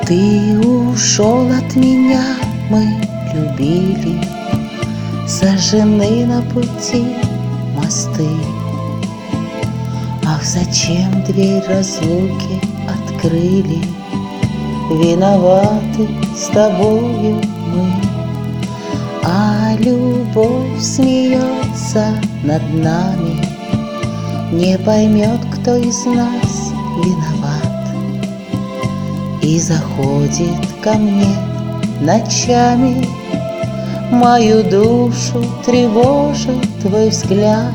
Ты ушел от меня, мы любили, сожжены на пути мосты. Ах, зачем дверь разлуки открыли? Виноваты с тобою мы. А любовь смеется над нами, не поймет, кто из нас виноват. И заходит ко мне ночами, мою душу тревожит твой взгляд.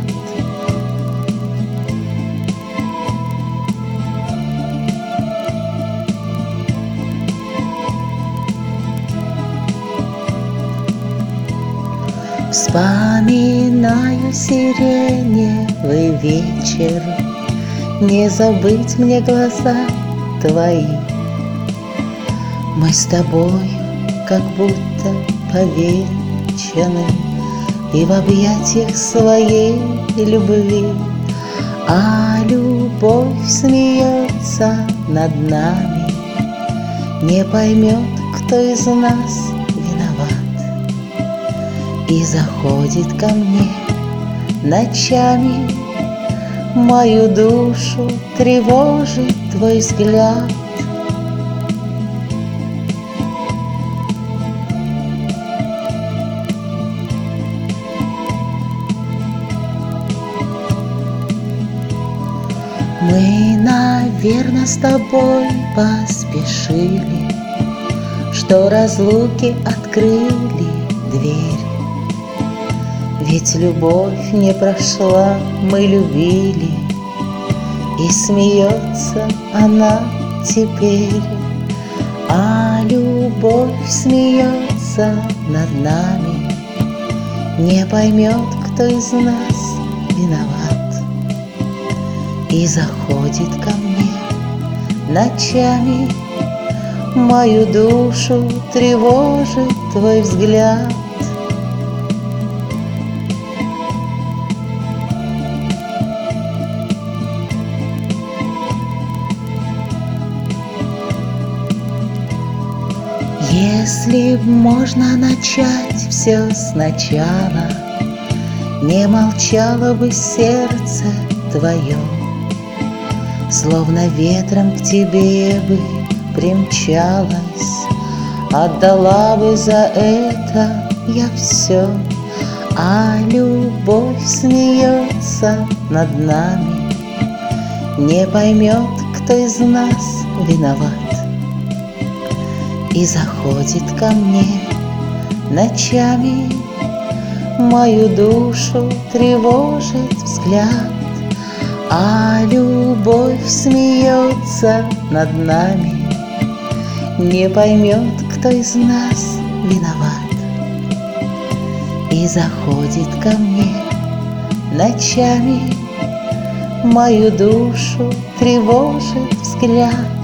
Вспоминаю сиреневый вечер, не забыть мне глаза твои. Мы с тобою как будто повенчаны и в объятиях своей любви. А любовь смеется над нами, не поймет, кто из нас виноват. И заходит ко мне ночами, мою душу тревожит твой взгляд. Мы, наверно, с тобой поспешили, что разлуки открыли дверь. Ведь любовь не прошла, мы любили, и смеется она теперь. А любовь смеется над нами, не поймет, кто из нас виноват. И заходит ко мне ночами, мою душу тревожит твой взгляд. Если б можно начать все сначала, не молчало бы сердце твое, словно ветром к тебе бы примчалась, отдала бы за это я все. А любовь смеется над нами, не поймет, кто из нас виноват. И заходит ко мне ночами, мою душу тревожит взгляд. А любовь смеется над нами, не поймет, кто из нас виноват. И заходит ко мне ночами, мою душу тревожит взгляд.